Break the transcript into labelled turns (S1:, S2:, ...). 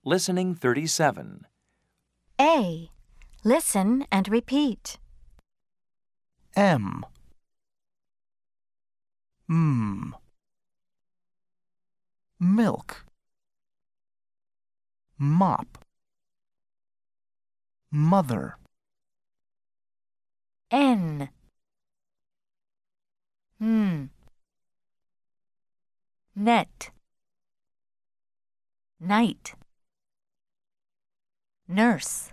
S1: Listening 37.
S2: A. Listen and repeat.
S3: M. Milk. Mop. Mother.
S2: N. Net. Night. Nurse.